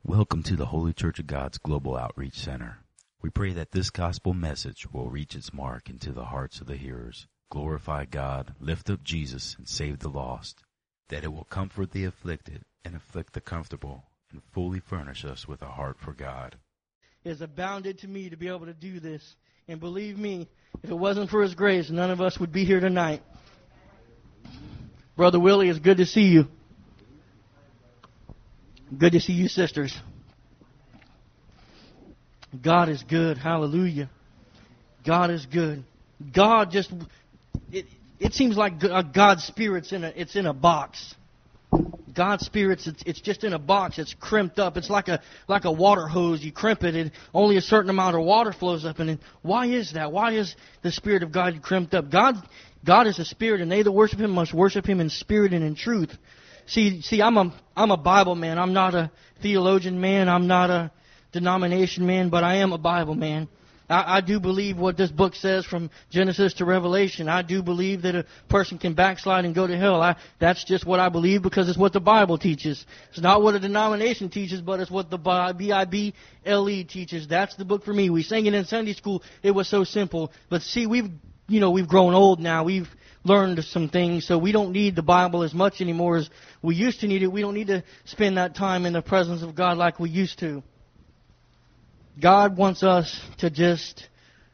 Welcome to the Holy Church of God's Global Outreach Center. We pray that this gospel message will reach its mark into the hearts of the hearers, glorify God, lift up Jesus, and save the lost, that it will comfort the afflicted and afflict the comfortable, and fully furnish us with a heart for God. It has abounded to me to be able to do this. And believe me, if it wasn't for His grace, none of us would be here tonight. Brother Willie, it's good to see you. Good to see you, sisters. God is good. Hallelujah. God is good. God just, it seems like God's Spirit's it's in a box. God's Spirit's, it's just in a box. It's crimped up. It's like a water hose. You crimp it and only a certain amount of water flows up. And why is that? Why is the Spirit of God crimped up? God is a Spirit, and they that worship Him must worship Him in spirit and in truth. See, I'm a Bible man. I'm not a theologian man. I'm not a denomination man, but I am a Bible man. I do believe what this book says from Genesis to Revelation. I do believe that a person can backslide and go to hell. That's just what I believe because it's what the Bible teaches. It's not what a denomination teaches, but it's what the Bible teaches. That's the book for me. We sang it in Sunday school. It was so simple. But see, we've grown old now. We've learned some things, so we don't need the Bible as much anymore as we used to need it. We don't need to spend that time in the presence of God like we used to. God wants us to just,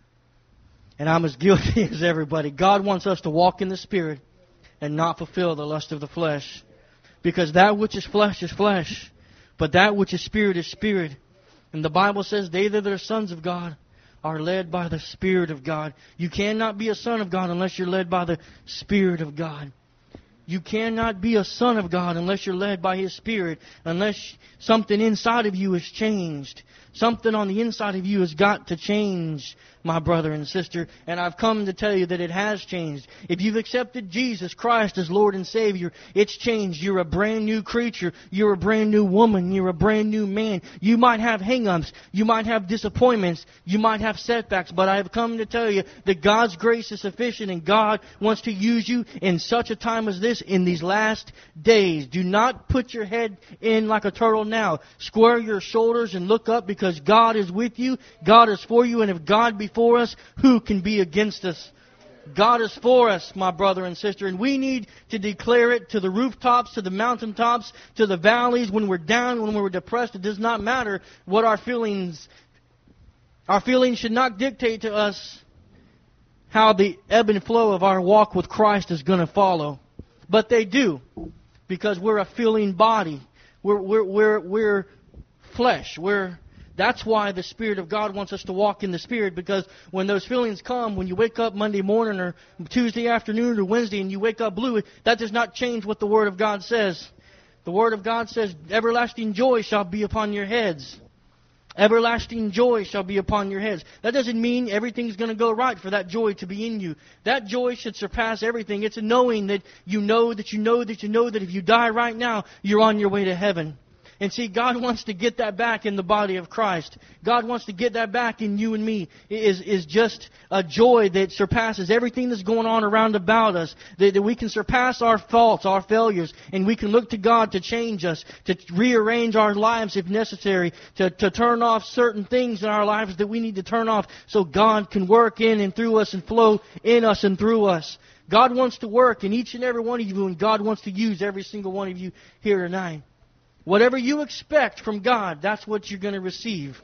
and I'm as guilty as everybody, God wants us to walk in the Spirit and not fulfill the lust of the flesh. Because that which is flesh, but that which is spirit. And the Bible says, they that are sons of God are led by the Spirit of God. You cannot be a son of God unless you're led by the Spirit of God. You cannot be a son of God unless you're led by His Spirit, unless something inside of you has changed. Something on the inside of you has got to change, my brother and sister. And I've come to tell you that it has changed. If you've accepted Jesus Christ as Lord and Savior, it's changed. You're a brand new creature. You're a brand new woman. You're a brand new man. You might have hang-ups. You might have disappointments. You might have setbacks. But I have come to tell you that God's grace is sufficient and God wants to use you in such a time as this in these last days. Do not put your head in like a turtle now. Square your shoulders and look up because God is with you. God is for you. And if God be for us, who can be against us? God is for us, my brother and sister. And we need to declare it to the rooftops, to the mountaintops, to the valleys. When we're down, when we're depressed, it does not matter what our feelings. Our feelings should not dictate to us how the ebb and flow of our walk with Christ is going to follow. But they do, because we're a feeling body. We're flesh. That's why the Spirit of God wants us to walk in the Spirit, because when those feelings come, when you wake up Monday morning or Tuesday afternoon or Wednesday and you wake up blue, that does not change what the Word of God says. The Word of God says, everlasting joy shall be upon your heads. Everlasting joy shall be upon your heads. That doesn't mean everything's going to go right for that joy to be in you. That joy should surpass everything. It's a knowing that you know that if you die right now, you're on your way to heaven. And see, God wants to get that back in the body of Christ. God wants to get that back in you and me. It is just a joy that surpasses everything that's going on around about us. That we can surpass our faults, our failures, and we can look to God to change us, to rearrange our lives if necessary, to turn off certain things in our lives that we need to turn off so God can work in and through us and flow in us and through us. God wants to work in each and every one of you, and God wants to use every single one of you here tonight. Whatever you expect from God, that's what you're going to receive.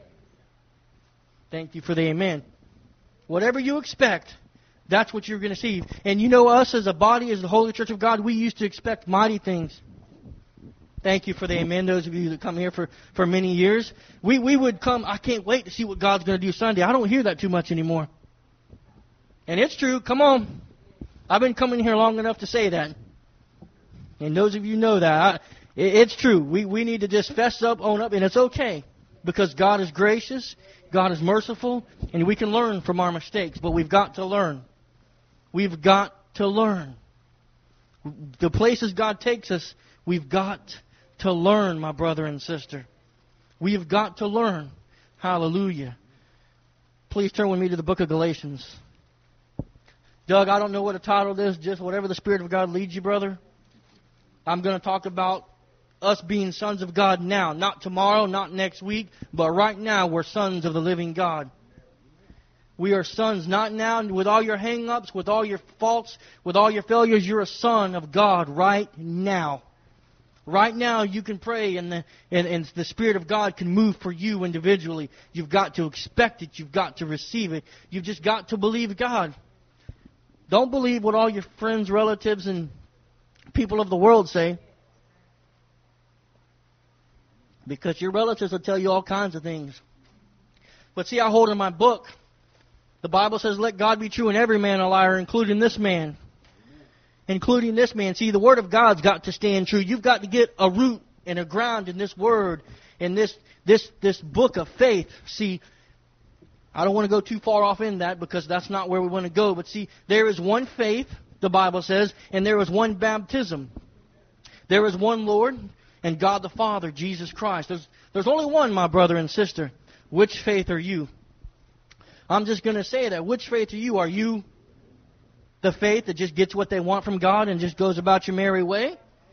Thank you for the amen. Whatever you expect, that's what you're going to receive. And you know us as a body, as the Holy Church of God, we used to expect mighty things. Thank you for the amen, those of you that come here for many years. We would come, I can't wait to see what God's going to do Sunday. I don't hear that too much anymore. And it's true, come on. I've been coming here long enough to say that. And those of you know that. It's true. We need to just fess up, own up, and it's okay. Because God is gracious, God is merciful, and we can learn from our mistakes. But we've got to learn. We've got to learn. The places God takes us, we've got to learn, my brother and sister. We've got to learn. Hallelujah. Please turn with me to the book of Galatians. Doug, I don't know what the title is, just whatever the Spirit of God leads you, brother. I'm going to talk about us being sons of God now. Not tomorrow, not next week, but right now we're sons of the living God. We are sons, not now with all your hang-ups, with all your faults, with all your failures. You're a son of God right now. Right now you can pray and the Spirit of God can move for you individually. You've got to expect it. You've got to receive it. You've just got to believe God. Don't believe what all your friends, relatives, and people of the world say. Because your relatives will tell you all kinds of things. But see, I hold in my book, the Bible says, let God be true and every man a liar, including this man. Including this man. See, the Word of God's got to stand true. You've got to get a root and a ground in this Word, in this book of faith. See, I don't want to go too far off in that because that's not where we want to go. But see, there is one faith, the Bible says, and there is one baptism. There is one Lord and God the Father, Jesus Christ. There's only one, my brother and sister. Which faith are you? I'm just going to say that. Which faith are you? Are you the faith that just gets what they want from God and just goes about your merry way?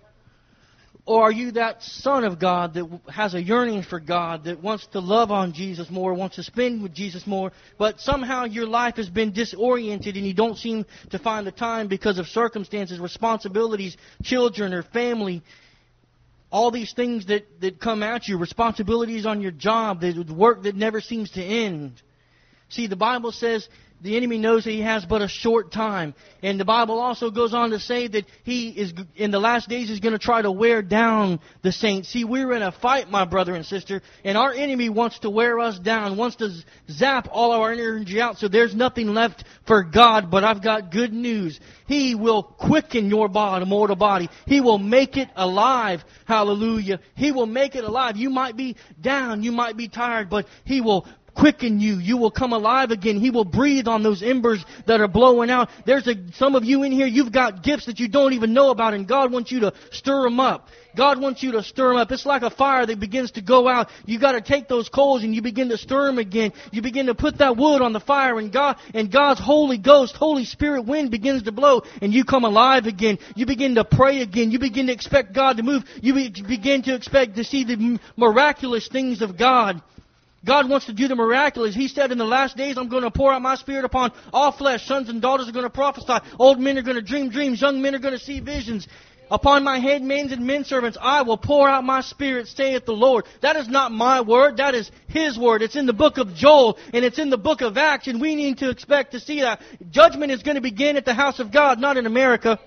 Or are you that son of God that has a yearning for God, that wants to love on Jesus more, wants to spend with Jesus more, but somehow your life has been disoriented and you don't seem to find the time because of circumstances, responsibilities, children or family, all these things that come at you, responsibilities on your job, the work that never seems to end. See, the Bible says the enemy knows that he has but a short time. And the Bible also goes on to say that he is, in the last days, is going to try to wear down the saints. See, we're in a fight, my brother and sister, and our enemy wants to wear us down, wants to zap all our energy out so there's nothing left for God. But I've got good news. He will quicken your mortal body. He will make it alive. Hallelujah. He will make it alive. You might be down, you might be tired, but He will quicken you. You will come alive again. He will breathe on those embers that are blowing out. Some of you in here, you've got gifts that you don't even know about, and God wants you to stir them up. God wants you to stir them up. It's like a fire that begins to go out. You got to take those coals and you begin to stir them again. You begin to put that wood on the fire, and God's Holy Ghost, Holy Spirit wind begins to blow, and you come alive again. You begin to pray again. You begin to expect God to move. You begin to expect to see the miraculous things of God. God wants to do the miraculous. He said, in the last days, I'm going to pour out my Spirit upon all flesh. Sons and daughters are going to prophesy. Old men are going to dream dreams. Young men are going to see visions. Upon my handmaids and men servants, I will pour out my Spirit, saith the Lord. That is not my word. That is His word. It's in the book of Joel, and it's in the book of Acts, and we need to expect to see that. Judgment is going to begin at the house of God, not in America.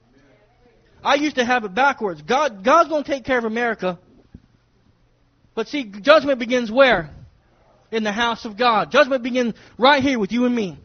I used to have it backwards. God's going to take care of America. But see, judgment begins where? In the house of God. Judgment begins right here with you and me.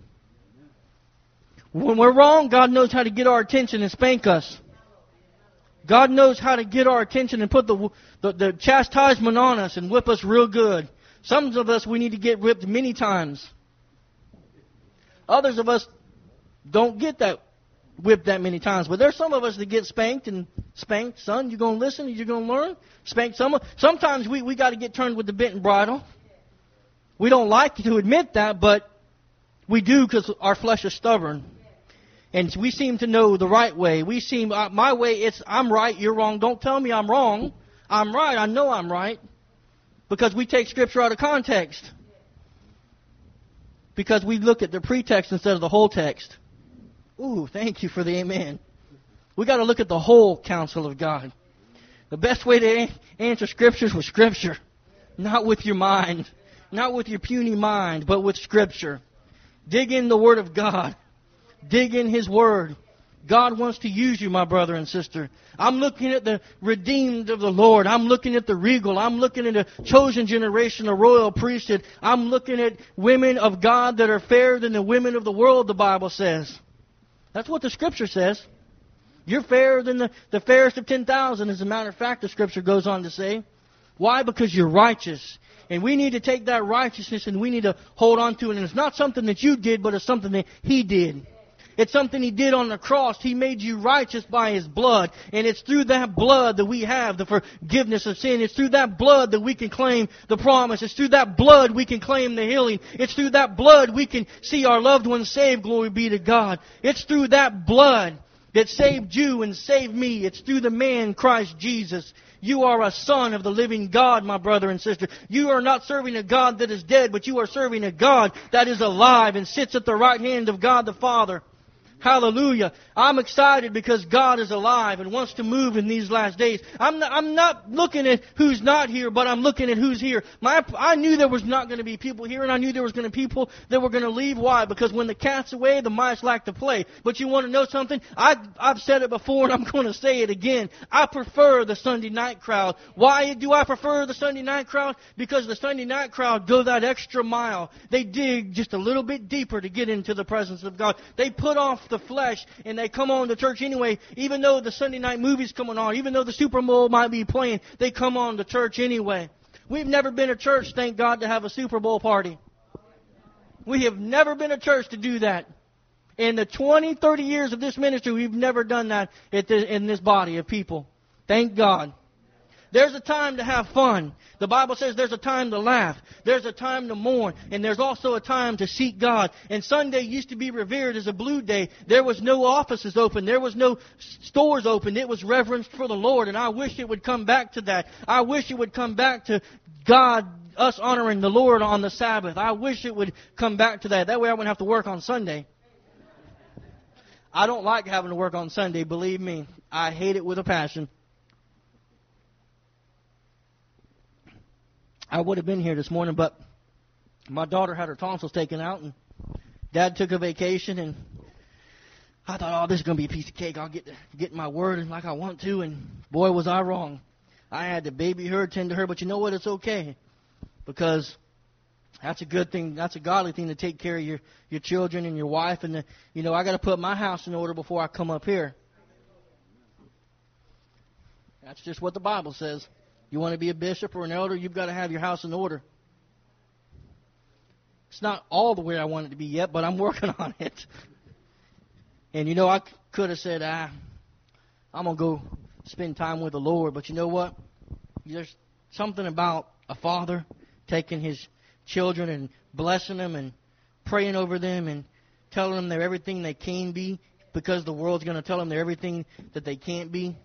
When we're wrong, God knows how to get our attention and spank us. God knows how to get our attention and put the chastisement on us and whip us real good. Some of us, we need to get whipped many times. Others of us don't get that whipped that many times. But there's some of us that get spanked and spanked. Son, you going to listen? You going to learn? Spanked some. Sometimes we got to get turned with the bit and bridle. We don't like to admit that, but we do because our flesh is stubborn. And we seem to know the right way. My way, it's I'm right, you're wrong. Don't tell me I'm wrong. I'm right, I know I'm right. Because we take Scripture out of context. Because we look at the pretext instead of the whole text. Ooh, thank you for the amen. We got to look at the whole counsel of God. The best way to answer Scripture is with Scripture. Not with your mind. Not with your puny mind, but with Scripture. Dig in the Word of God. Dig in His Word. God wants to use you, my brother and sister. I'm looking at the redeemed of the Lord. I'm looking at the regal. I'm looking at a chosen generation, a royal priesthood. I'm looking at women of God that are fairer than the women of the world, the Bible says. That's what the Scripture says. You're fairer than the fairest of 10,000, as a matter of fact, the Scripture goes on to say. Why? Because you're righteous. And we need to take that righteousness and we need to hold on to it. And it's not something that you did, but it's something that He did. It's something He did on the cross. He made you righteous by His blood. And it's through that blood that we have the forgiveness of sin. It's through that blood that we can claim the promise. It's through that blood we can claim the healing. It's through that blood we can see our loved ones saved. Glory be to God. It's through that blood that saved you and saved me. It's through the man, Christ Jesus. You are a son of the living God, my brother and sister. You are not serving a God that is dead, but you are serving a God that is alive and sits at the right hand of God the Father. Hallelujah. I'm excited because God is alive and wants to move in these last days. I'm not looking at who's not here, but I'm looking at who's here. I knew there was not going to be people here, and I knew there was going to be people that were going to leave. Why? Because when the cat's away, the mice like to play. But you want to know something? I've said it before, and I'm going to say it again. I prefer the Sunday night crowd. Why do I prefer the Sunday night crowd? Because the Sunday night crowd go that extra mile. They dig just a little bit deeper to get into the presence of God. They put off the flesh, and they come on to church anyway. Even though the Sunday night movie's coming on, even though the Super Bowl might be playing, they come on to church anyway. We've never been a church, thank God, to have a Super Bowl party. We have never been a church to do that. In the 20, 30 years of this ministry, we've never done that in this body of people. Thank God. There's a time to have fun. The Bible says there's a time to laugh. There's a time to mourn. And there's also a time to seek God. And Sunday used to be revered as a blue day. There was no offices open. There was no stores open. It was reverenced for the Lord. And I wish it would come back to that. I wish it would come back to God, us honoring the Lord on the Sabbath. I wish it would come back to that. That way I wouldn't have to work on Sunday. I don't like having to work on Sunday, believe me. I hate it with a passion. I would have been here this morning, but my daughter had her tonsils taken out, and Dad took a vacation, and I thought, this is going to be a piece of cake. I'll get my word and like I want to, and boy, was I wrong. I had to baby her, tend to her, but you know what? It's okay, because that's a good thing. That's a godly thing to take care of your children and your wife, and I got to put my house in order before I come up here. That's just what the Bible says. You want to be a bishop or an elder, you've got to have your house in order. It's not all the way I want it to be yet, but I'm working on it. And I could have said, I'm going to go spend time with the Lord. But you know what? There's something about a father taking his children and blessing them and praying over them and telling them they're everything they can be, because the world's going to tell them they're everything that they can't be.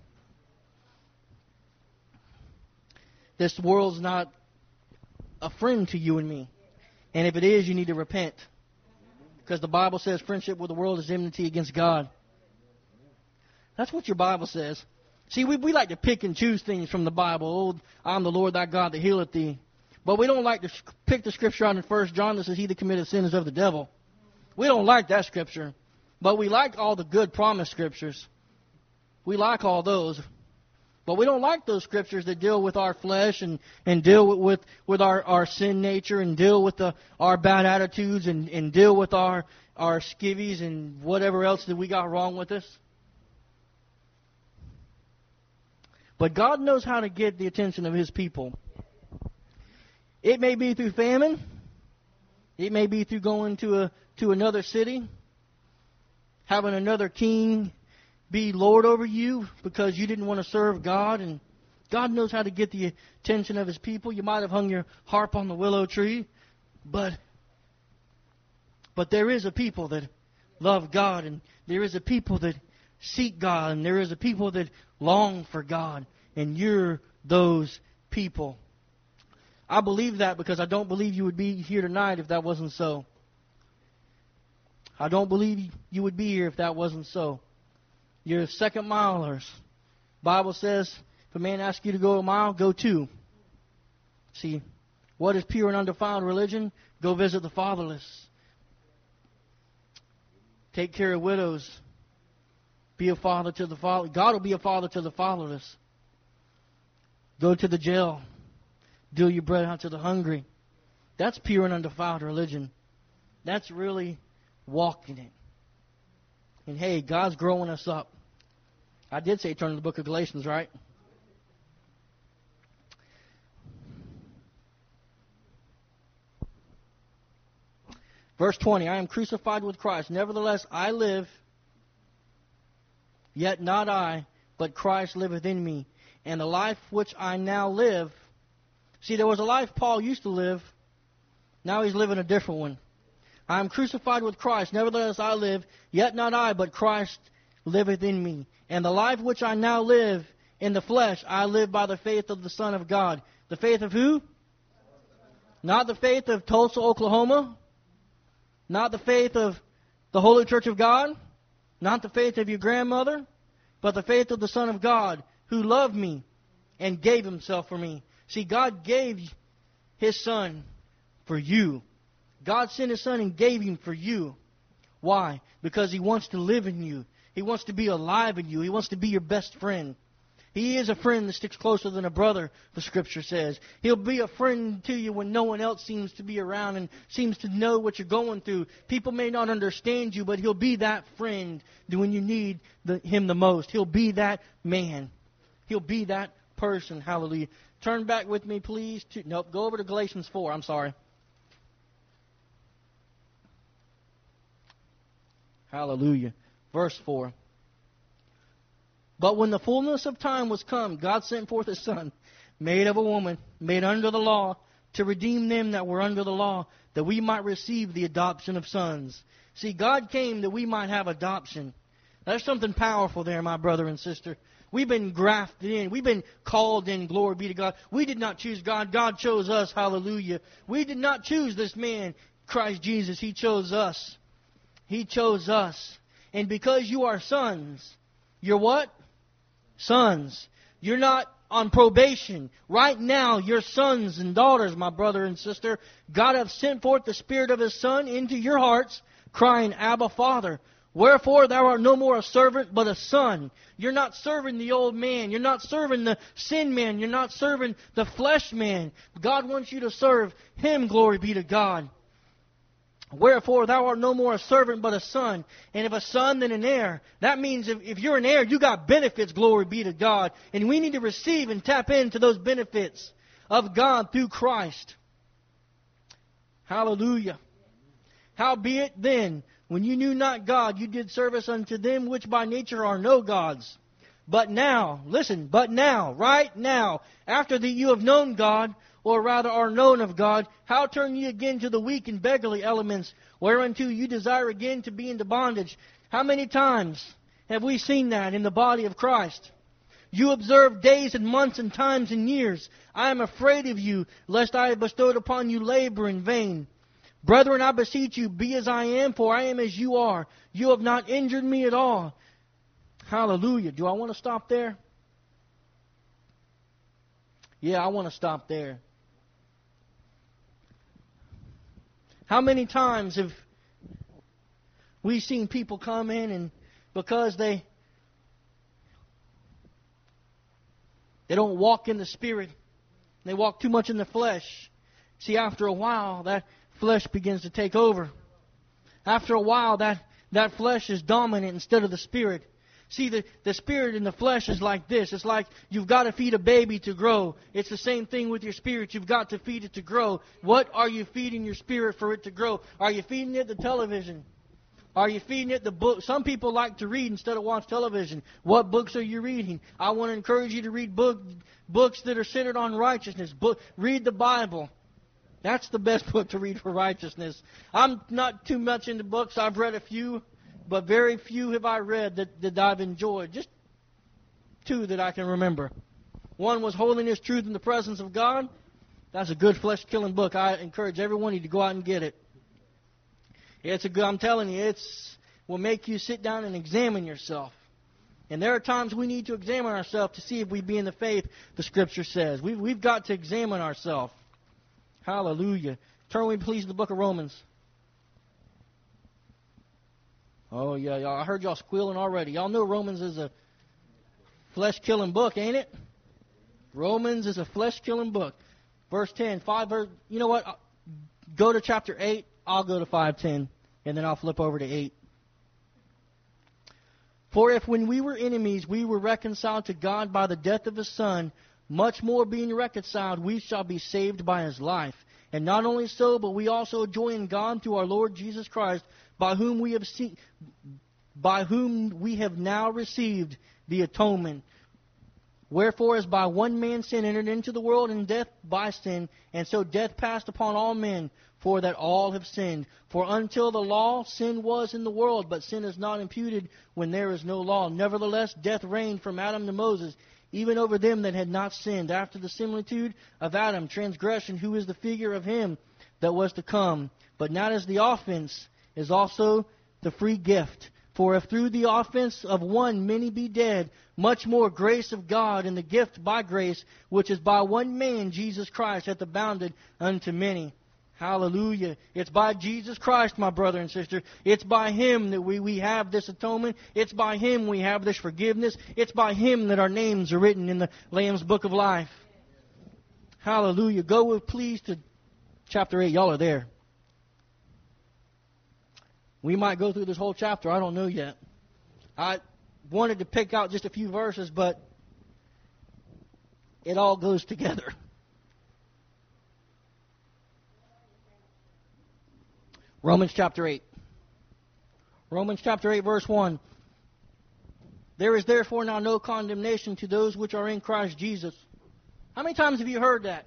This world's not a friend to you and me. And if it is, you need to repent. Because the Bible says friendship with the world is enmity against God. That's what your Bible says. See, we like to pick and choose things from the Bible. I'm the Lord thy God that healeth thee. But we don't like to pick the scripture out in 1 John that says he that committeth sin is of the devil. We don't like that scripture. But we like all the good promise scriptures. We like all those. But we don't like those scriptures that deal with our flesh and deal with our sin nature and deal with our bad attitudes and deal with our skivvies and whatever else that we got wrong with us. But God knows how to get the attention of His people. It may be through famine. It may be through going to another city, having another king be Lord over you because you didn't want to serve God. And God knows how to get the attention of His people. You might have hung your harp on the willow tree, but there is a people that love God, and there is a people that seek God, and there is a people that long for God, and you're those people. I believe that because I don't believe you would be here tonight if that wasn't so. I don't believe you would be here if that wasn't so. You're second milers. Bible says, if a man asks you to go a mile, go 2. See, what is pure and undefiled religion? Go visit the fatherless. Take care of widows. Be a father to the father. God will be a father to the fatherless. Go to the jail. Deal your bread out to the hungry. That's pure and undefiled religion. That's really walking it. And hey, God's growing us up. I did say turn to the book of Galatians, right? Verse 20, I am crucified with Christ. Nevertheless, I live, yet not I, but Christ liveth in me. And the life which I now live... See, there was a life Paul used to live. Now he's living a different one. I am crucified with Christ. Nevertheless, I live, yet not I, but Christ liveth in me. And the life which I now live In the flesh, I live by the faith of the Son of God. The faith of who? Not the faith of Tulsa, Oklahoma. Not the faith of the Holy Church of God. Not the faith of your grandmother. But the faith of the Son of God, who loved me and gave Himself for me. See, God gave His Son for you. God sent His Son and gave Him for you. Why? Because He wants to live in you. He wants to be alive in you. He wants to be your best friend. He is a friend that sticks closer than a brother, the Scripture says. He'll be a friend to you when no one else seems to be around and seems to know what you're going through. People may not understand you, but He'll be that friend when you need Him the most. He'll be that man. He'll be that person. Hallelujah. Turn back with me, please. Go over to Galatians 4. I'm sorry. Hallelujah. Verse 4. But when the fullness of time was come, God sent forth His Son, made of a woman, made under the law, to redeem them that were under the law, that we might receive the adoption of sons. See, God came that we might have adoption. There's something powerful there, my brother and sister. We've been grafted in. We've been called in. Glory be to God. We did not choose God. God chose us. Hallelujah. We did not choose this man, Christ Jesus. He chose us. He chose us. And because you are sons, you're what? Sons. You're not on probation. Right now, you're sons and daughters, my brother and sister. God hath sent forth the Spirit of His Son into your hearts, crying, Abba, Father. Wherefore thou art no more a servant, but a son. You're not serving the old man. You're not serving the sin man. You're not serving the flesh man. God wants you to serve Him, glory be to God. Wherefore thou art no more a servant, but a son. And if a son, then an heir. That means if you're an heir, you got benefits, glory be to God. And we need to receive and tap into those benefits of God through Christ. Hallelujah. Howbeit then, when you knew not God, you did service unto them which by nature are no gods. But now, listen, but now, right now, after that you have known God, or rather are known of God, how turn ye again to the weak and beggarly elements, whereunto you desire again to be into bondage? How many times have we seen that in the body of Christ? You observe days and months and times and years. I am afraid of you, lest I have bestowed upon you labor in vain. Brethren, I beseech you, be as I am, for I am as you are. You have not injured me at all. Hallelujah. Do I want to stop there? Yeah, I want to stop there. How many times have we seen people come in and because they don't walk in the Spirit, they walk too much in the flesh. See, after a while, that flesh begins to take over. After a while, that flesh is dominant instead of the Spirit. See, the spirit and the flesh is like this. It's like you've got to feed a baby to grow. It's the same thing with your spirit. You've got to feed it to grow. What are you feeding your spirit for it to grow? Are you feeding it the television? Are you feeding it the book? Some people like to read instead of watch television. What books are you reading? I want to encourage you to read books that are centered on righteousness. Read the Bible. That's the best book to read for righteousness. I'm not too much into books. I've read a few. But very few have I read that I've enjoyed. Just two that I can remember. One was Holiness, Truth, in the Presence of God. That's a good flesh-killing book. I encourage everyone to go out and get it. It's a good. I'm telling you, it's will make you sit down and examine yourself. And there are times we need to examine ourselves to see if we be in the faith the Scripture says. We've got to examine ourselves. Hallelujah. Turn with me, please, to the book of Romans. Oh, yeah, y'all. I heard y'all squealing already. Y'all know Romans is a flesh-killing book, ain't it? Romans is a flesh-killing book. Verse 10, you know what? Go to chapter 8. I'll go to 5:10, and then I'll flip over to 8. For if when we were enemies we were reconciled to God by the death of His Son, much more being reconciled we shall be saved by His life. And not only so, but we also joy in God through our Lord Jesus Christ, by whom we have now received the atonement. Wherefore, as by one man sin entered into the world, and death by sin, and so death passed upon all men, for that all have sinned. For until the law, sin was in the world, but sin is not imputed when there is no law. Nevertheless, death reigned from Adam to Moses, even over them that had not sinned, after the similitude of Adam, transgression, who is the figure of him that was to come. But not as the offense is also the free gift. For if through the offense of one many be dead, much more grace of God and the gift by grace, which is by one man, Jesus Christ, hath abounded unto many. Hallelujah. It's by Jesus Christ, my brother and sister. It's by Him that we have this atonement. It's by Him we have this forgiveness. It's by Him that our names are written in the Lamb's Book of Life. Hallelujah. Go with please to chapter 8. Y'all are there. We might go through this whole chapter. I don't know yet. I wanted to pick out just a few verses, but it all goes together. Romans chapter 8. Romans chapter 8, verse 1. There is therefore now no condemnation to those which are in Christ Jesus. How many times have you heard that?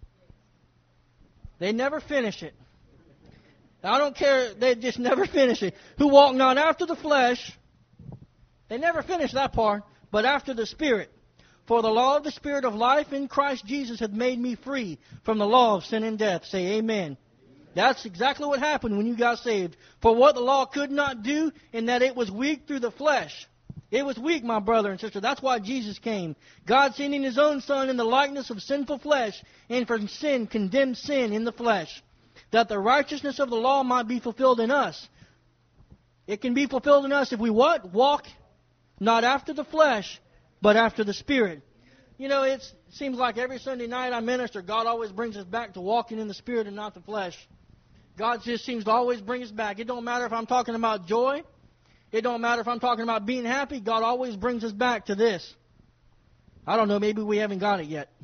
They never finish it. I don't care, they just never finish it. Who walk not after the flesh. They never finish that part, but after the Spirit. For the law of the Spirit of life in Christ Jesus hath made me free from the law of sin and death. Say amen. That's exactly what happened when you got saved. For what the law could not do, in that it was weak through the flesh. It was weak, my brother and sister. That's why Jesus came. God sending His own Son in the likeness of sinful flesh, and for sin condemned sin in the flesh, that the righteousness of the law might be fulfilled in us. It can be fulfilled in us if we what? Walk not after the flesh, but after the Spirit. You know, it seems like every Sunday night I minister, God always brings us back to walking in the Spirit and not the flesh. God just seems to always bring us back. It don't matter if I'm talking about joy. It don't matter if I'm talking about being happy. God always brings us back to this. I don't know, maybe we haven't got it yet.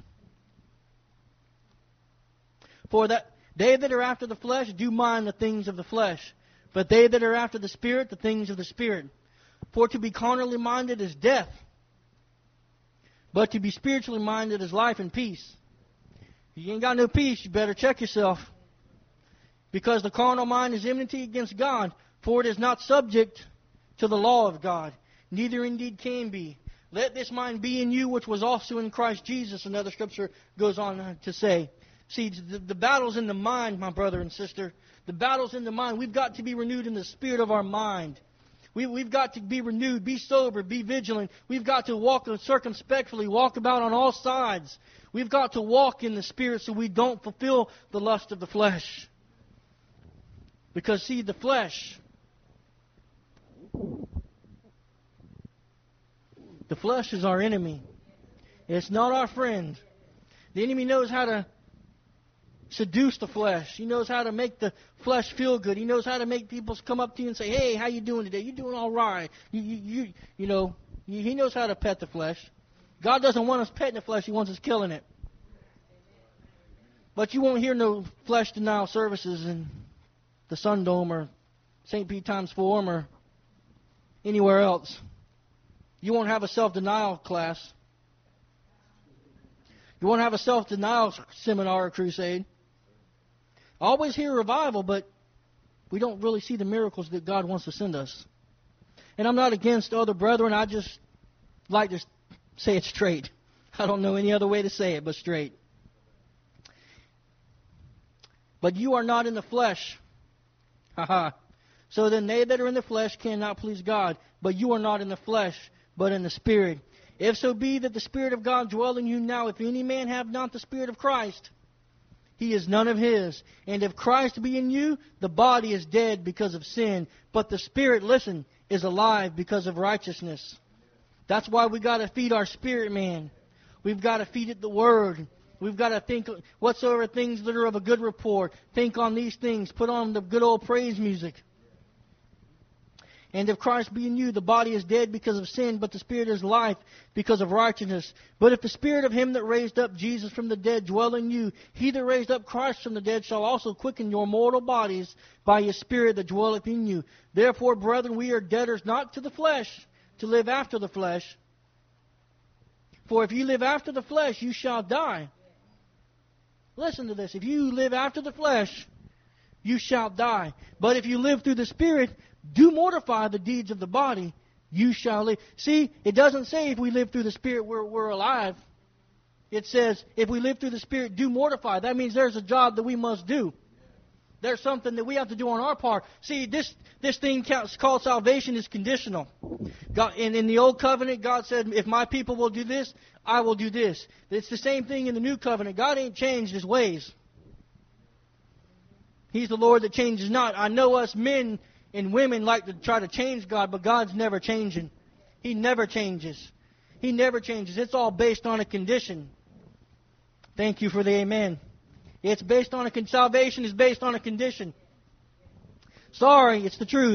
For that they that are after the flesh do mind the things of the flesh, but they that are after the Spirit, the things of the Spirit. For to be carnally minded is death, but to be spiritually minded is life and peace. If you ain't got no peace, you better check yourself. Because the carnal mind is enmity against God, for it is not subject to the law of God, neither indeed can be. Let this mind be in you, which was also in Christ Jesus, another scripture goes on to say. See, the battle's in the mind, my brother and sister. The battle's in the mind. We've got to be renewed in the spirit of our mind. We've got to be renewed, be sober, be vigilant. We've got to walk circumspectly, walk about on all sides. We've got to walk in the Spirit so we don't fulfill the lust of the flesh. Because, see, the flesh is our enemy. It's not our friend. The enemy knows how to seduce the flesh. He knows how to make the flesh feel good. He knows how to make people come up to you and say, "Hey, how you doing today? You doing all right?" You know, he knows how to pet the flesh. God doesn't want us petting the flesh. He wants us killing it. But you won't hear no flesh denial services in the Sun Dome or St. Pete Times Forum or anywhere else. You won't have a self-denial class. You won't have a self-denial seminar or crusade. I always hear revival, but we don't really see the miracles that God wants to send us. And I'm not against other brethren. I just like to say it straight. I don't know any other way to say it but straight. But you are not in the flesh. So then they that are in the flesh cannot please God. But you are not in the flesh, but in the Spirit. If so be that the Spirit of God dwell in you now, if any man have not the Spirit of Christ, he is none of his. And if Christ be in you, the body is dead because of sin. But the Spirit, listen, is alive because of righteousness. That's why we got to feed our spirit, man. We've got to feed it the Word. We've got to think whatsoever things that are of a good report. Think on these things. Put on the good old praise music. And if Christ be in you, the body is dead because of sin, but the Spirit is life because of righteousness. But if the Spirit of Him that raised up Jesus from the dead dwell in you, He that raised up Christ from the dead shall also quicken your mortal bodies by His Spirit that dwelleth in you. Therefore, brethren, we are debtors not to the flesh, to live after the flesh. For if you live after the flesh, you shall die. Listen to this. If you live after the flesh, you shall die. But if you live through the Spirit, do mortify the deeds of the body, you shall live. See, it doesn't say if we live through the Spirit we're alive. It says if we live through the Spirit, do mortify. That means there's a job that we must do. There's something that we have to do on our part. See, this thing called salvation is conditional. God, in the Old Covenant, God said, if my people will do this, I will do this. It's the same thing in the New Covenant. God ain't changed His ways. He's the Lord that changes not. I know us men and women like to try to change God, but God's never changing. He never changes. He never changes. It's all based on a condition. Thank you for the amen. It's based on salvation is based on a condition. Sorry, it's the truth.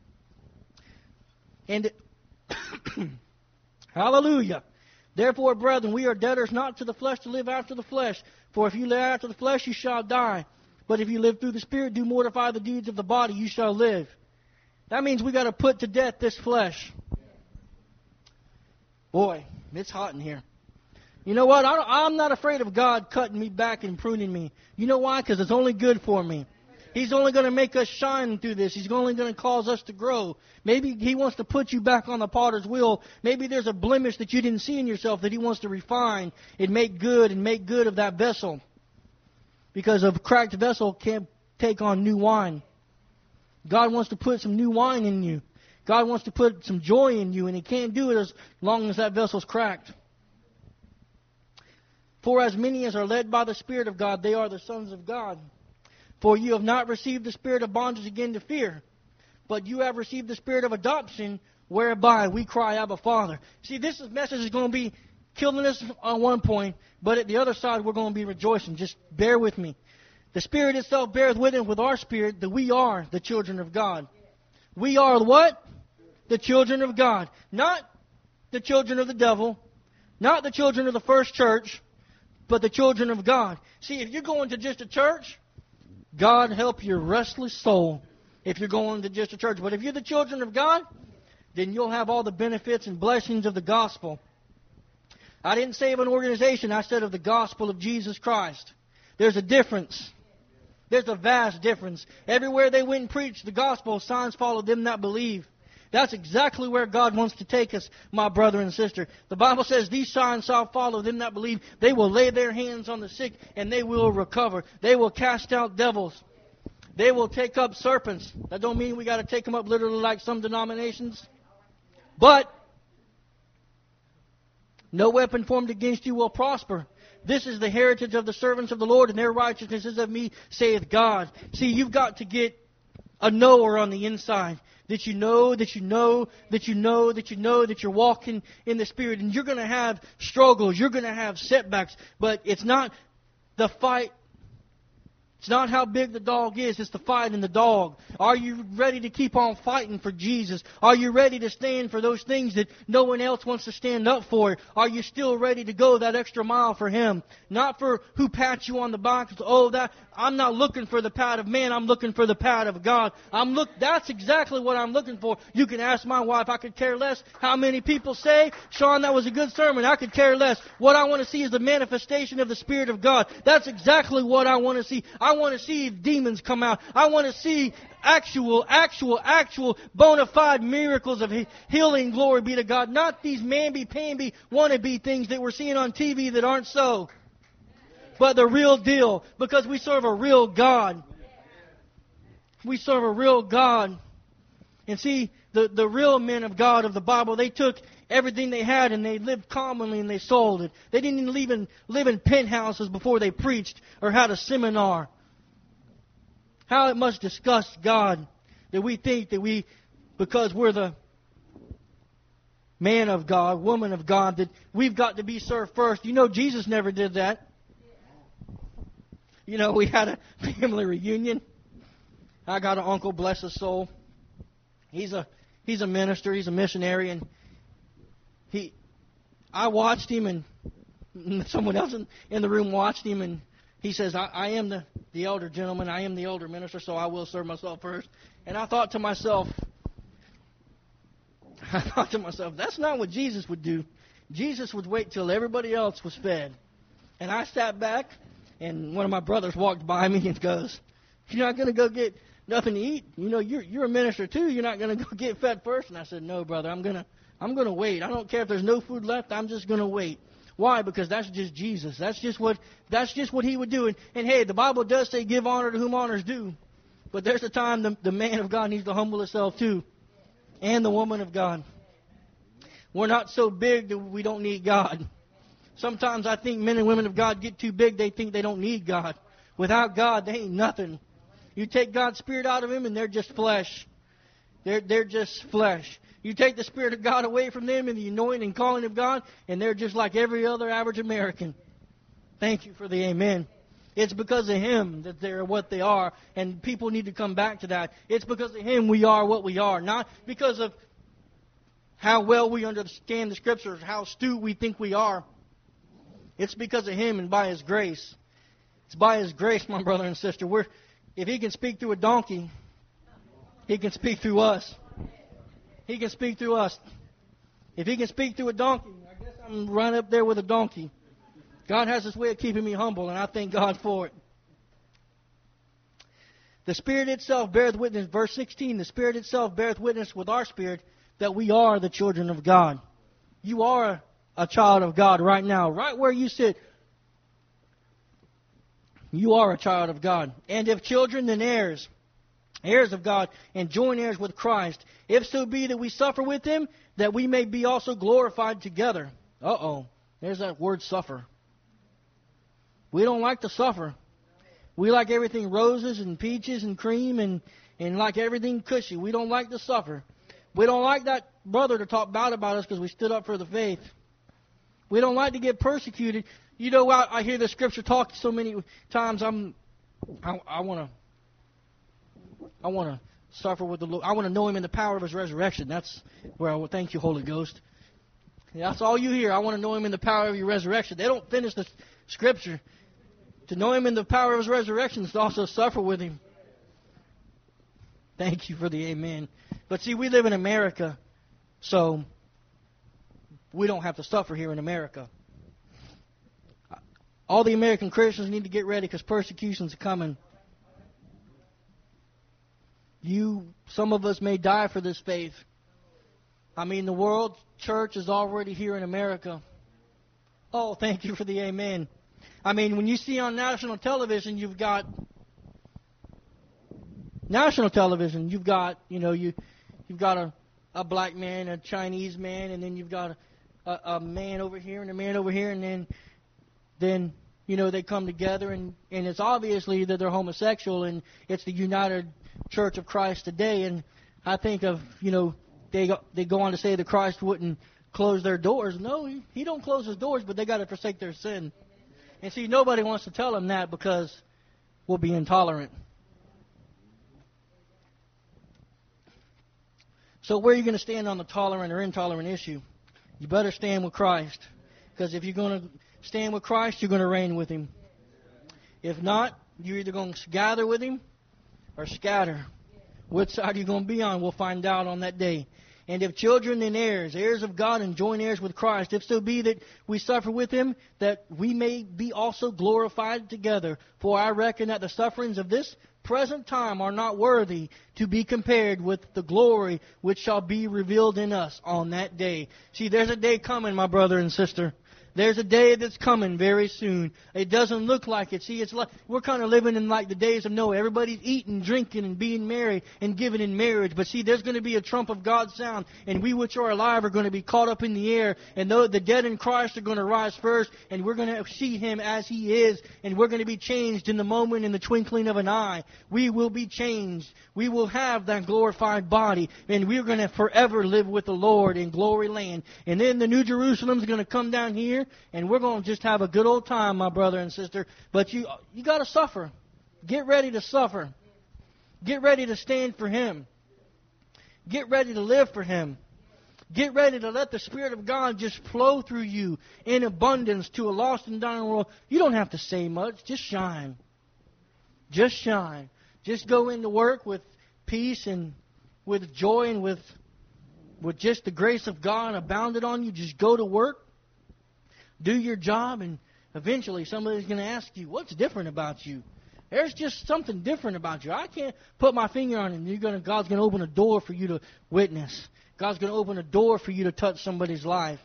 And hallelujah. Therefore, brethren, we are debtors not to the flesh to live after the flesh. For if you live after the flesh, you shall die. But if you live through the Spirit, do mortify the deeds of the body, you shall live. That means we got to put to death this flesh. Boy, it's hot in here. You know what? I'm not afraid of God cutting me back and pruning me. You know why? Because it's only good for me. He's only going to make us shine through this. He's only going to cause us to grow. Maybe He wants to put you back on the potter's wheel. Maybe there's a blemish that you didn't see in yourself that He wants to refine and make good of that vessel. Because a cracked vessel can't take on new wine. God wants to put some new wine in you. God wants to put some joy in you, and He can't do it as long as that vessel's cracked. For as many as are led by the Spirit of God, they are the sons of God. For you have not received the spirit of bondage again to fear, but you have received the spirit of adoption, whereby we cry, Abba, Father. See, this message is going to be killing us on one point, but at the other side, we're going to be rejoicing. Just bear with me. The Spirit itself bears witness with our spirit that we are the children of God. We are what? The children of God. Not the children of the devil. Not the children of the first church. But the children of God. See, if you're going to just a church, God help your restless soul if you're going to just a church. But if you're the children of God, then you'll have all the benefits and blessings of the gospel. I didn't say of an organization, I said of the gospel of Jesus Christ. There's a difference. There's a vast difference. Everywhere they went and preached the gospel, signs followed them that believe. That's exactly where God wants to take us, my brother and sister. The Bible says these signs shall follow them that believe. They will lay their hands on the sick and they will recover. They will cast out devils. They will take up serpents. That don't mean we got to take them up literally like some denominations. But no weapon formed against you will prosper. This is the heritage of the servants of the Lord, and their righteousness is of me, saith God. See, you've got to get a knower on the inside. That you know, that you know, that you know, that you know that you're walking in the Spirit. And you're going to have struggles. You're going to have setbacks. But it's not the fight. It's not how big the dog is. It's the fight in the dog. Are you ready to keep on fighting for Jesus? Are you ready to stand for those things that no one else wants to stand up for? Are you still ready to go that extra mile for Him? Not for who pats you on the back. Oh, that I'm not looking for the pat of man. I'm looking for the pat of God. That's exactly what I'm looking for. You can ask my wife. I could care less how many people say, Sean, that was a good sermon. I could care less. What I want to see is the manifestation of the Spirit of God. That's exactly what I want to see. I want to see demons come out. I want to see actual bona fide miracles of healing. Glory be to God. Not these mamby-pamby wannabe things that we're seeing on TV that aren't so. But the real deal. Because we serve a real God. We serve a real God. And see, the real men of God of the Bible, they took everything they had and they lived commonly and they sold it. They didn't even live in penthouses before they preached or had a seminar. How it must disgust God that we think that because we're the man of God, woman of God, that we've got to be served first. You know, Jesus never did that. You know, we had a family reunion. I got an uncle, bless his soul. He's a minister, he's a missionary, and I watched him, and someone else in the room watched him, and he says, I am the elder gentleman, I am the elder minister, so I will serve myself first. And I thought to myself, that's not what Jesus would do. Jesus would wait till everybody else was fed. And I sat back, and one of my brothers walked by me and goes, you're not going to go get nothing to eat. You know, you're a minister too. You're not going to go get fed first. And I said, no, brother, I'm gonna wait. I don't care if there's no food left. I'm just going to wait. Why? Because that's just Jesus. That's just what he would do. And hey, the Bible does say give honor to whom honors due. But there's a time the man of God needs to humble himself too. And the woman of God. We're not so big that we don't need God. Sometimes I think men and women of God get too big. They think they don't need God. Without God, they ain't nothing. You take God's Spirit out of them and they're just flesh. They're just flesh. You take the Spirit of God away from them and the anointing and calling of God, and they're just like every other average American. Thank you for the amen. It's because of Him that they're what they are, and people need to come back to that. It's because of Him we are what we are, not because of how well we understand the Scriptures, how astute we think we are. It's because of Him and by His grace. It's by His grace, my brother and sister. If He can speak through a donkey, He can speak through us. He can speak through us. If He can speak through a donkey, I guess I'm right up there with a donkey. God has His way of keeping me humble, and I thank God for it. The Spirit itself beareth witness, verse 16, the Spirit itself beareth witness with our spirit that we are the children of God. You are a child of God right now, right where you sit. You are a child of God. And if children, then heirs, heirs of God, and joint heirs with Christ, if so be that we suffer with Him, that we may be also glorified together. There's that word suffer. We don't like to suffer. We like everything roses and peaches and cream and like everything cushy. We don't like to suffer. We don't like that brother to talk bad about us because we stood up for the faith. We don't like to get persecuted. You know, I hear the Scripture talk so many times. I want to suffer with the Lord. I want to know Him in the power of His resurrection. That's where I will thank you, Holy Ghost. That's all you hear. I want to know Him in the power of your resurrection. They don't finish the Scripture. To know Him in the power of His resurrection is to also suffer with Him. Thank you for the amen. But see, we live in America, so we don't have to suffer here in America. All the American Christians need to get ready because persecutions are coming. Some of us may die for this faith. I mean, the world church is already here in America. Oh, thank you for the amen. I mean, when you see on national television, you've got you've got a black man, a Chinese man, and then you've got a man over here and a man over here, and then they come together, and it's obviously that they're homosexual, and it's the United Church of Christ today. And I think of, they go on to say that Christ wouldn't close their doors. No, He don't close His doors, but they got to forsake their sin. And see, nobody wants to tell them that because we'll be intolerant. So where are you going to stand on the tolerant or intolerant issue? You better stand with Christ. Because if you're going to stand with Christ, you're going to reign with Him. If not, you're either going to gather with Him or scatter. Which side are you going to be on? We'll find out on that day. And if children, then heirs, heirs of God and joint heirs with Christ, if so be that we suffer with Him, that we may be also glorified together. For I reckon that the sufferings of this present time are not worthy to be compared with the glory which shall be revealed in us on that day. See, there's a day coming, my brother and sister. There's a day that's coming very soon. It doesn't look like it. See, it's like we're kind of living in like the days of Noah. Everybody's eating, drinking, and being married and given in marriage. But see, there's going to be a trump of God's sound, and we which are alive are going to be caught up in the air. And though the dead in Christ are going to rise first, and we're going to see Him as He is, and we're going to be changed in the moment, in the twinkling of an eye. We will be changed. We will have that glorified body, and we're going to forever live with the Lord in glory land. And then the New Jerusalem's going to come down here, and we're going to just have a good old time, my brother and sister. But you got to suffer. Get ready to suffer. Get ready to stand for Him. Get ready to live for Him. Get ready to let the Spirit of God just flow through you in abundance to a lost and dying world. You don't have to say much. Just shine. Just shine. Just go into work with peace and with joy and with just the grace of God abounded on you. Just go to work. Do your job, and eventually somebody's going to ask you, what's different about you? There's just something different about you. I can't put my finger on it. And God's going to open a door for you to witness. God's going to open a door for you to touch somebody's life.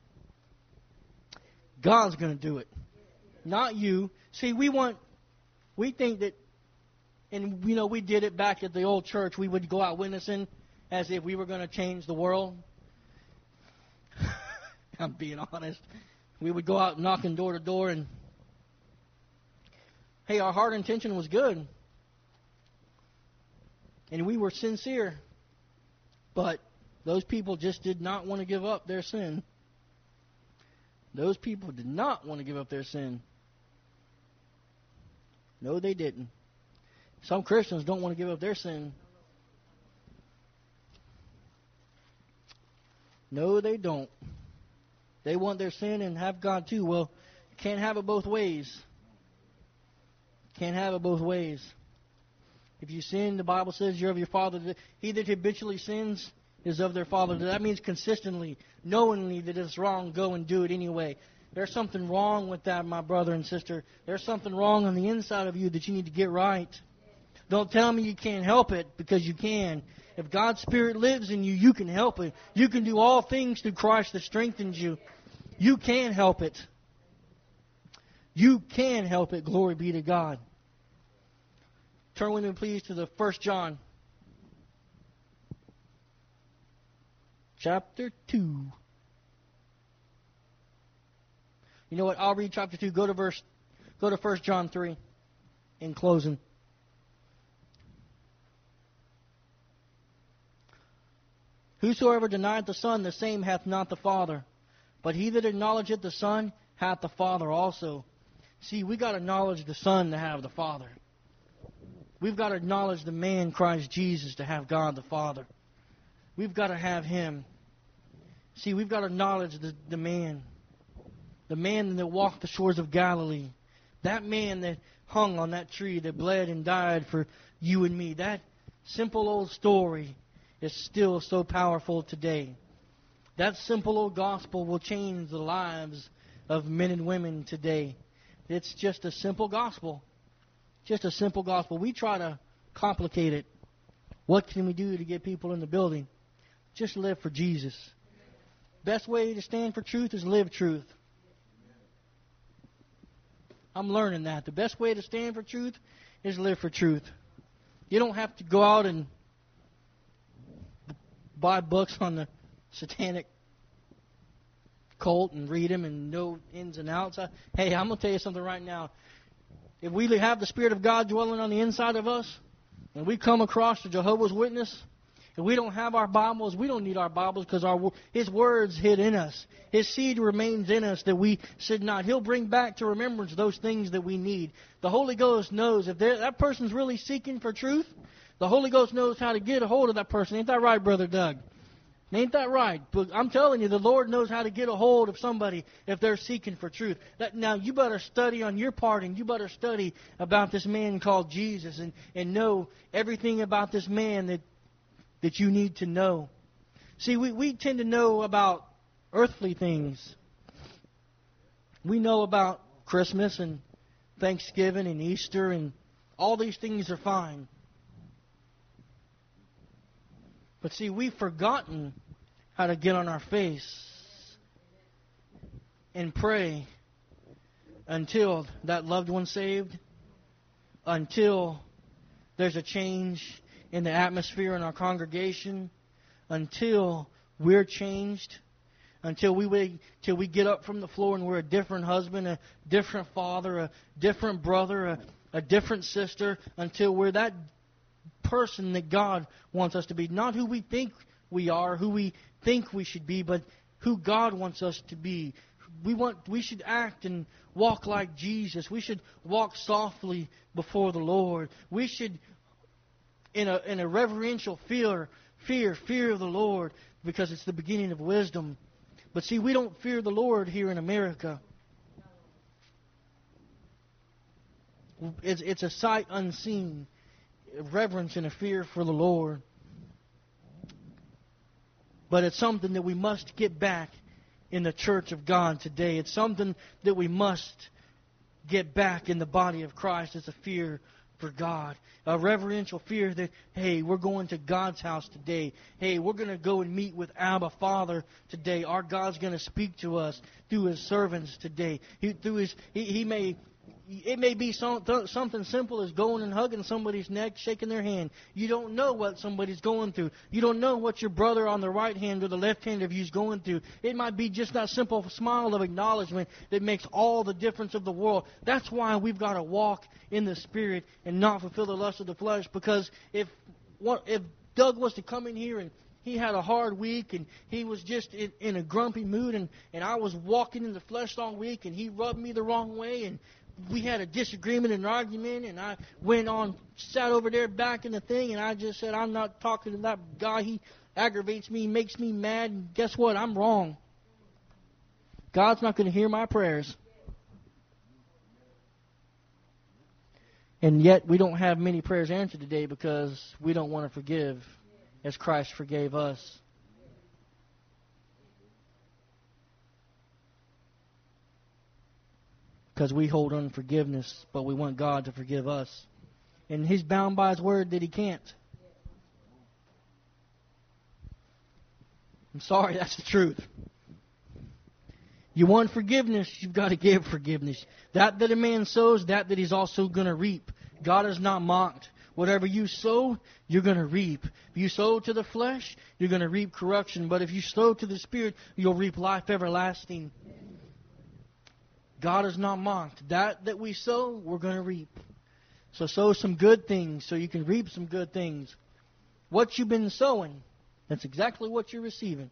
God's going to do it, not you. See, we think that, and we did it back at the old church. We would go out witnessing as if we were going to change the world. I'm being honest. We would go out knocking door to door, and hey, our heart intention was good, and we were sincere, but those people just did not want to give up their sin. Those people did not want to give up their sin. No, they didn't. Some Christians don't want to give up their sin. No, they don't. They want their sin and have God too. Well, can't have it both ways. Can't have it both ways. If you sin, the Bible says you're of your father. He that habitually sins is of their father. That means consistently, knowingly that it's wrong, go and do it anyway. There's something wrong with that, my brother and sister. There's something wrong on the inside of you that you need to get right. Don't tell me you can't help it, because you can. If God's Spirit lives in you, you can help it. You can do all things through Christ that strengthens you. You can help it. You can help it. Glory be to God. Turn with me, please, to the 1 John. Chapter 2. You know what? I'll read chapter 2. Go to 1 John 3 in closing. Whosoever denieth the Son, the same hath not the Father. But he that acknowledgeth the Son hath the Father also. See, we got to acknowledge the Son to have the Father. We've got to acknowledge the man Christ Jesus to have God the Father. We've got to have Him. See, we've got to acknowledge the man. The man that walked the shores of Galilee. That man that hung on that tree, that bled and died for you and me. That simple old story is still so powerful today. That simple old gospel will change the lives of men and women today. It's just a simple gospel. Just a simple gospel. We try to complicate it. What can we do to get people in the building? Just live for Jesus. Best way to stand for truth is live truth. I'm learning that. The best way to stand for truth is live for truth. You don't have to go out and buy books on the satanic cult and read them and know ins and outs. Hey, I'm going to tell you something right now. If we have the Spirit of God dwelling on the inside of us, and we come across the Jehovah's Witness, and we don't have our Bibles, we don't need our Bibles, because His Word's hid in us. His seed remains in us that we should not. He'll bring back to remembrance those things that we need. The Holy Ghost knows if that person's really seeking for truth, the Holy Ghost knows how to get a hold of that person. Ain't that right, Brother Doug? Ain't that right? But I'm telling you, the Lord knows how to get a hold of somebody if they're seeking for truth. Now, you better study on your part, and you better study about this man called Jesus and know everything about this man that you need to know. See, we tend to know about earthly things. We know about Christmas and Thanksgiving and Easter, and all these things are fine. But see, we've forgotten how to get on our face and pray until that loved one's saved, until there's a change in the atmosphere in our congregation, until we're changed, until we get up from the floor and we're a different husband, a different father, a different brother, a different sister, until we're that person that God wants us to be. Not who we think we are, who we think we should be, but who God wants us to be. We should act and walk like Jesus. We should walk softly before the Lord. We should, in a reverential fear of the Lord, because it's the beginning of wisdom. But see, we don't fear the Lord here in America. It's a sight unseen. Reverence and a fear for the Lord. But it's something that we must get back in the church of God today. It's something that we must get back in the body of Christ is a fear for God. A reverential fear that, hey, we're going to God's house today. Hey, we're going to go and meet with Abba Father today. Our God's going to speak to us through His servants today. It may be something simple as going and hugging somebody's neck, shaking their hand. You don't know what somebody's going through. You don't know what your brother on the right hand or the left hand of you is going through. It might be just that simple smile of acknowledgement that makes all the difference of the world. That's why we've got to walk in the Spirit and not fulfill the lust of the flesh. Because if Doug was to come in here and he had a hard week and he was just in a grumpy mood and I was walking in the flesh all week and he rubbed me the wrong way and we had a disagreement and an argument, and I sat over there back in the thing, and I just said, I'm not talking to that guy. He aggravates me, makes me mad, and guess what? I'm wrong. God's not going to hear my prayers. And yet we don't have many prayers answered today because we don't want to forgive as Christ forgave us. Because we hold unforgiveness, but we want God to forgive us. And He's bound by His word that He can't. I'm sorry, that's the truth. You want forgiveness, you've got to give forgiveness. That a man sows, that he's also going to reap. God is not mocked. Whatever you sow, you're going to reap. If you sow to the flesh, you're going to reap corruption. But if you sow to the Spirit, you'll reap life everlasting. God is not mocked. That we sow, we're going to reap. So sow some good things so you can reap some good things. What you've been sowing, that's exactly what you're receiving.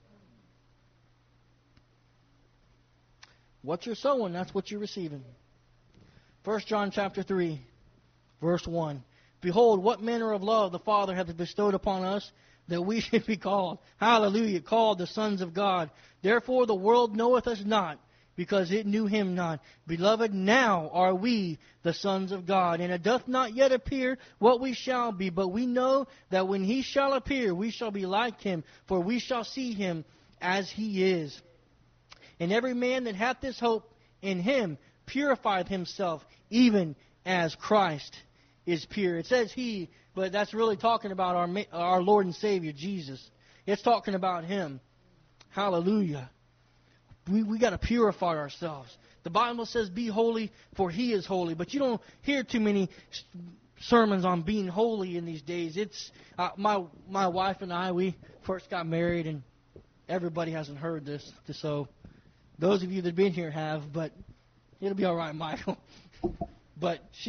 What you're sowing, that's what you're receiving. 1 John chapter 3, verse 1. Behold, what manner of love the Father hath bestowed upon us, that we should be called, hallelujah, called the sons of God. Therefore the world knoweth us not, because it knew Him not. Beloved, now are we the sons of God, and it doth not yet appear what we shall be, but we know that when He shall appear, we shall be like Him, for we shall see Him as He is. And every man that hath this hope in Him purifieth himself, even as Christ is pure. It says He, but that's really talking about our Lord and Savior, Jesus. It's talking about Him. Hallelujah. We got to purify ourselves. The Bible says, be holy, for He is holy. But you don't hear too many sermons on being holy in these days. It's my wife and I, we first got married, and everybody hasn't heard this. So those of you that have been here have, but it'll be all right, Michael. But she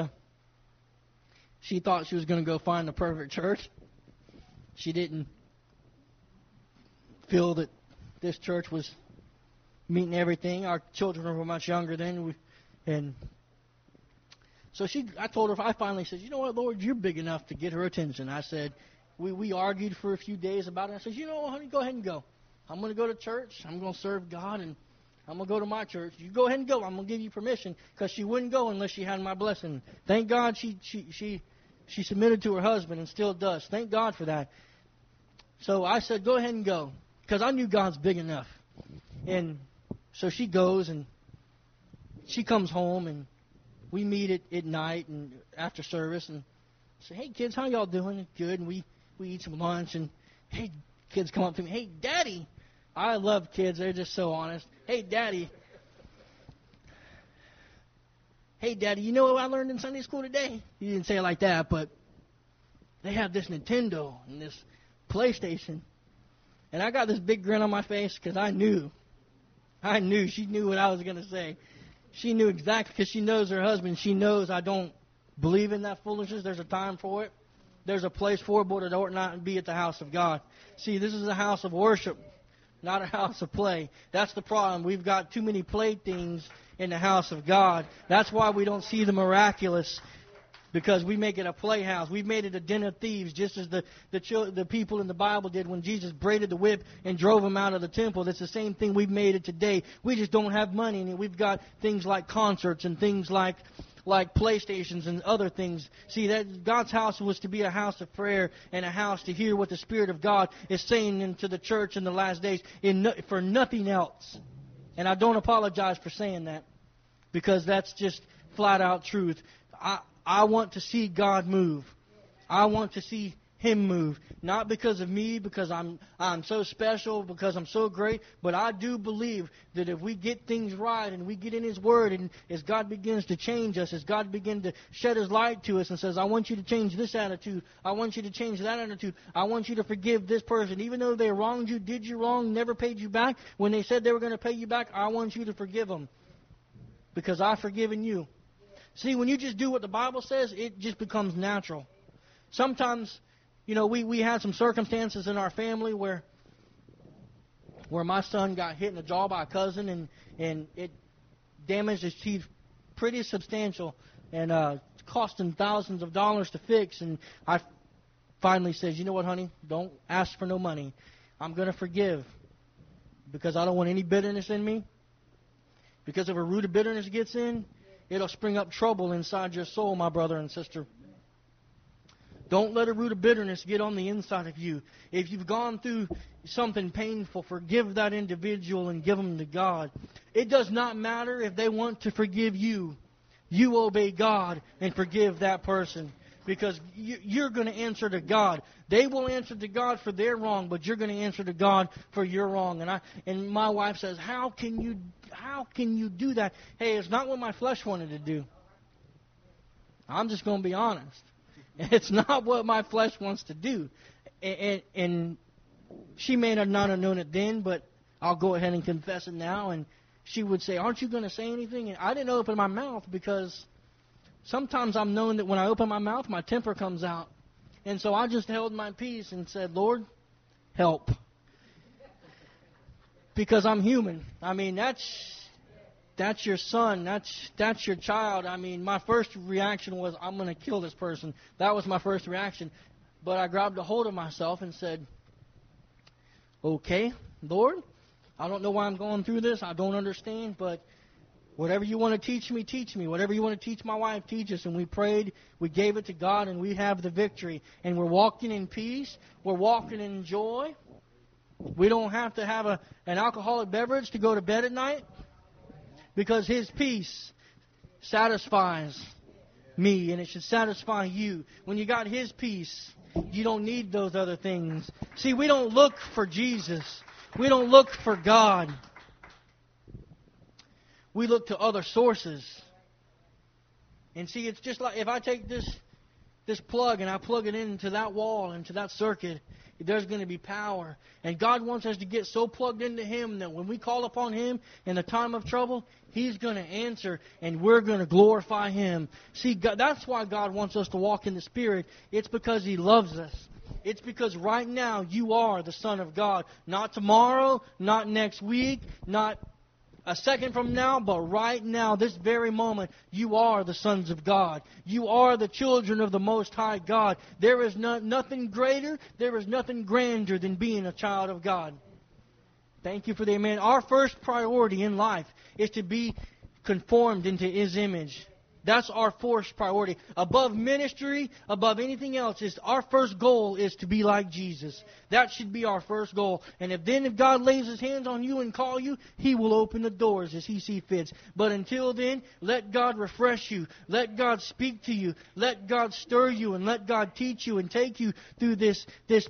thought she was going to go find the perfect church. She didn't feel that this church was meeting everything. Our children were much younger then, and so I told her, I finally said, you know what, Lord, you're big enough to get her attention. I said, we argued for a few days about it. I said, you know what, honey, go ahead and go. I'm going to go to church. I'm going to serve God, and I'm going to go to my church. You go ahead and go. I'm going to give you permission, because she wouldn't go unless she had my blessing. Thank God she submitted to her husband and still does. Thank God for that. So I said, go ahead and go, because I knew God's big enough. And so she goes, and she comes home, and we meet at night and after service, and say, hey, kids, how y'all doing? Good. And we eat some lunch, and hey, kids come up to me, hey, Daddy. I love kids. They're just so honest. Hey, Daddy. Hey, Daddy, you know what I learned in Sunday school today? He didn't say it like that, but they have this Nintendo and this PlayStation. And I got this big grin on my face because I knew. She knew what I was going to say. She knew exactly, because she knows her husband. She knows I don't believe in that foolishness. There's a time for it. There's a place for it, but it ought not be at the house of God. See, this is a house of worship, not a house of play. That's the problem. We've got too many playthings in the house of God. That's why we don't see the miraculous, because we make it a playhouse. We've made it a den of thieves, just as the people in the Bible did when Jesus braided the whip and drove them out of the temple. That's the same thing we've made it today. We just don't have money, and we've got things like concerts and things like PlayStations and other things. See, that God's house was to be a house of prayer and a house to hear what the Spirit of God is saying into the church in the last days, for nothing else. And I don't apologize for saying that. because that's just flat out truth. I want to see God move. I want to see Him move. Not because of me, because I'm so special, because I'm so great, but I do believe that if we get things right and we get in His Word, and as God begins to change us, as God begins to shed His light to us and says, I want you to change this attitude, I want you to change that attitude, I want you to forgive this person, even though they wronged you, did you wrong, never paid you back, when they said they were going to pay you back, I want you to forgive them, because I've forgiven you. See, when you just do what the Bible says, it just becomes natural. Sometimes, we had some circumstances in our family where my son got hit in the jaw by a cousin, and it damaged his teeth pretty substantial, and cost him thousands of dollars to fix. And I finally said, you know what, honey, don't ask for no money. I'm going to forgive, because I don't want any bitterness in me. Because if a root of bitterness gets in, it'll spring up trouble inside your soul, my brother and sister. Don't let a root of bitterness get on the inside of you. If you've gone through something painful, forgive that individual and give them to God. It does not matter if they want to forgive you. You obey God and forgive that person, because you're going to answer to God. They will answer to God for their wrong, but you're going to answer to God for your wrong. And my wife says, how can you do that? Hey, it's not what my flesh wanted to do. I'm just going to be honest. It's not what my flesh wants to do. And she may not have known it then, but I'll go ahead and confess it now. And she would say, aren't you going to say anything? And I didn't open my mouth, because sometimes I'm known that when I open my mouth, my temper comes out. And so I just held my peace and said, Lord, help. Because I'm human. I mean, that's your son. That's your child. I mean, my first reaction was, I'm going to kill this person. That was my first reaction. But I grabbed a hold of myself and said, okay, Lord, I don't know why I'm going through this. I don't understand, but whatever you want to teach me, teach me. Whatever you want to teach my wife, teach us. And we prayed, we gave it to God, and we have the victory. And we're walking in peace. We're walking in joy. We don't have to have an alcoholic beverage to go to bed at night, because His peace satisfies me, and it should satisfy you. When you got His peace, you don't need those other things. See, we don't look for Jesus. We don't look for God. We look to other sources. And see, it's just like if I take this plug and I plug it into that wall, into that circuit, there's going to be power. And God wants us to get so plugged into Him that when we call upon Him in the time of trouble, He's going to answer, and we're going to glorify Him. See, God, that's why God wants us to walk in the Spirit. It's because He loves us. It's because right now you are the Son of God. Not tomorrow, not next week, not a second from now, but right now, this very moment, you are the sons of God. You are the children of the Most High God. There is nothing greater, there is nothing grander than being a child of God. Thank you for the amen. Our first priority in life is to be conformed into His image. That's our first priority. Above ministry, above anything else, our first goal is to be like Jesus. That should be our first goal. And if God lays His hands on you and call you, He will open the doors as He sees fit. But until then, let God refresh you. Let God speak to you. Let God stir you, and let God teach you and take you through this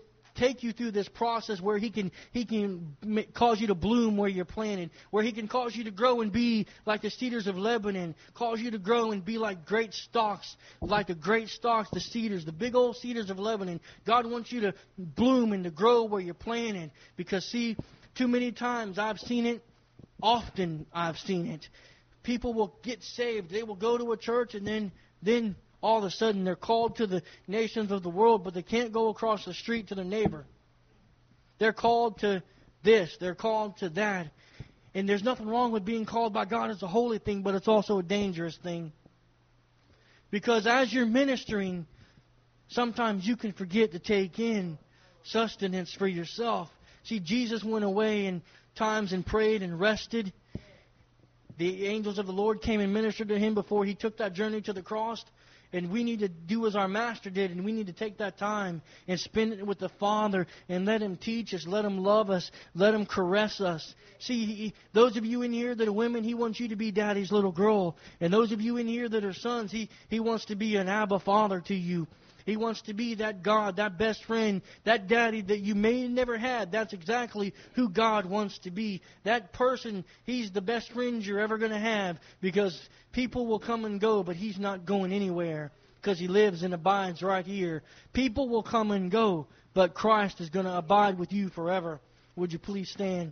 process where He can cause you to bloom where you're planted, where He can cause you to grow and be like the cedars of Lebanon, cause you to grow and be like great stalks, the cedars, the big old cedars of Lebanon. God wants you to bloom and to grow where you're planted, because see, too many times I've seen it, often I've seen it. People will get saved, they will go to a church, and then all of a sudden, they're called to the nations of the world, but they can't go across the street to their neighbor. They're called to this. They're called to that. And there's nothing wrong with being called by God as a holy thing, but it's also a dangerous thing. Because as you're ministering, sometimes you can forget to take in sustenance for yourself. See, Jesus went away in times and prayed and rested. The angels of the Lord came and ministered to him before he took that journey to the cross. And we need to do as our Master did, and we need to take that time and spend it with the Father and let Him teach us, let Him love us, let Him caress us. See, those of you in here that are women, He wants you to be Daddy's little girl. And those of you in here that are sons, He wants to be an Abba Father to you. He wants to be that God, that best friend, that daddy that you may have never had. That's exactly who God wants to be. That person, He's the best friend you're ever going to have, because people will come and go, but He's not going anywhere because He lives and abides right here. People will come and go, but Christ is going to abide with you forever. Would you please stand?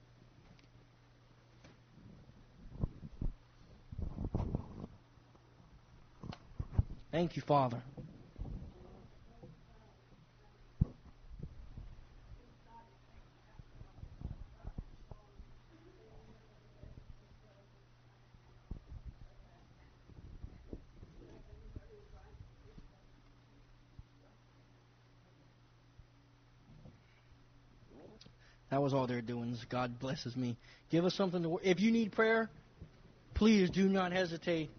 Thank you, Father. That was all they're doing. God blesses me. Give us something to... If you need prayer, please do not hesitate.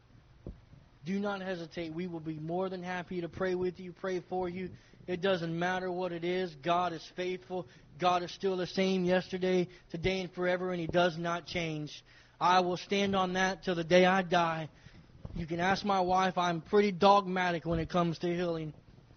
Do not hesitate. We will be more than happy to pray with you, pray for you. It doesn't matter what it is. God is faithful. God is still the same yesterday, today, and forever, and He does not change. I will stand on that till the day I die. You can ask my wife. I'm pretty dogmatic when it comes to healing.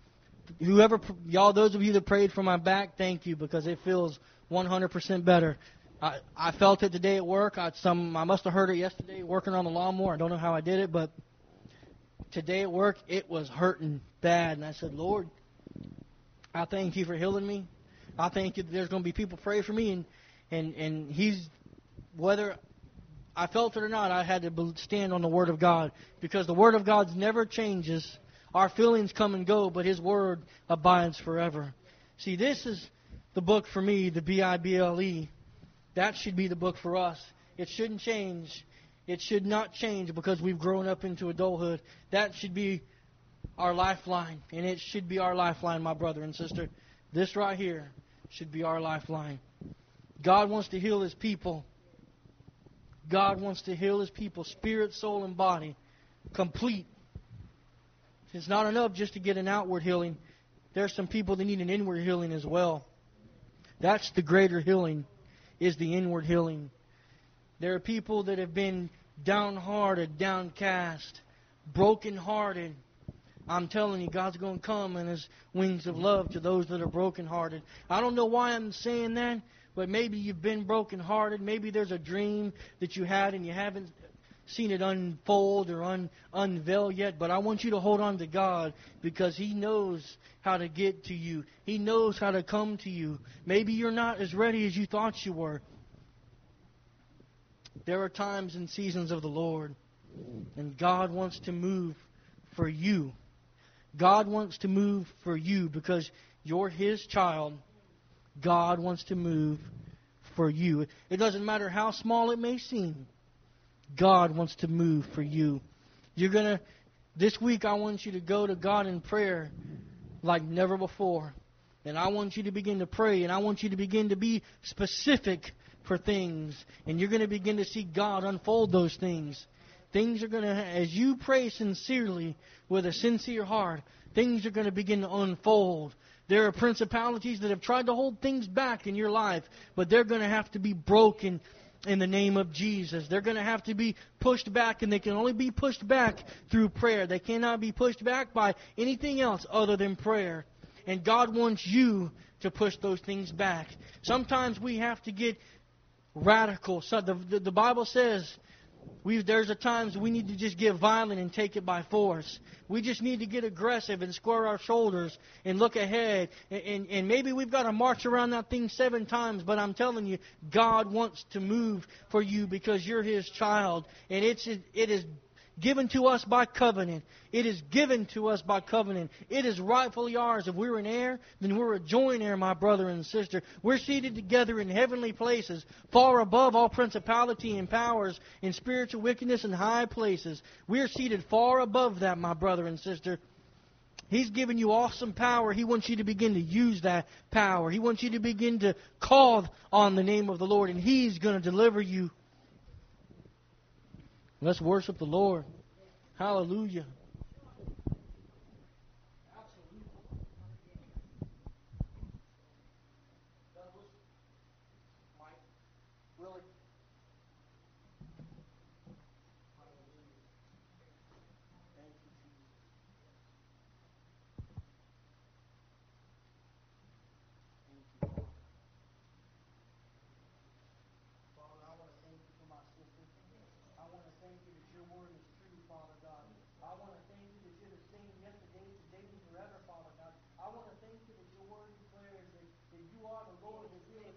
Those of you that prayed for my back, thank you, because it feels 100% better. I felt it today at work. I must have heard it yesterday working on the lawnmower. I don't know how I did it, but today at work it was hurting bad. And I said, Lord, I thank you for healing me. I thank you that there's going to be people pray for me, and He's, whether I felt it or not, I had to stand on the Word of God, because the Word of God never changes. Our feelings come and go, but His Word abides forever. See, this is the book for me, the Bible. That should be the book for us. It shouldn't change. It should not change because we've grown up into adulthood. That should be our lifeline, and it should be our lifeline, my brother and sister. This right here should be our lifeline. God wants to heal His people. God wants to heal His people, spirit, soul, and body, complete. It's not enough just to get an outward healing. There's some people that need an inward healing as well. That's the greater healing, is the inward healing. There are people that have been downhearted, downcast, brokenhearted. I'm telling you, God's going to come in His wings of love to those that are brokenhearted. I don't know why I'm saying that, but maybe you've been brokenhearted. Maybe there's a dream that you had and you haven't seen it unfold or unveil yet, but I want you to hold on to God, because He knows how to get to you. He knows how to come to you. Maybe you're not as ready as you thought you were. There are times and seasons of the Lord, and God wants to move for you. God wants to move for you because you're His child. God wants to move for you. It doesn't matter how small it may seem. God wants to move for you. This week I want you to go to God in prayer like never before. And I want you to begin to pray, and I want you to begin to be specific for things. And you're going to begin to see God unfold those things. Things are going to, as you pray sincerely with a sincere heart, things are going to begin to unfold. There are principalities that have tried to hold things back in your life, but they're going to have to be broken in the name of Jesus. They're going to have to be pushed back, and they can only be pushed back through prayer. They cannot be pushed back by anything else other than prayer. And God wants you to push those things back. Sometimes we have to get radical. So the Bible says there's a times we need to just get violent and take it by force. We just need to get aggressive and square our shoulders and look ahead. And maybe we've got to march around that thing 7 times, but I'm telling you, God wants to move for you because you're His child. And it is given to us by covenant. It is given to us by covenant. It is rightfully ours. If we're an heir, then we're a joint heir, my brother and sister. We're seated together in heavenly places, far above all principality and powers and spiritual wickedness in high places. We're seated far above that, my brother and sister. He's given you awesome power. He wants you to begin to use that power. He wants you to begin to call on the name of the Lord, and He's going to deliver you. Let's worship the Lord. Hallelujah.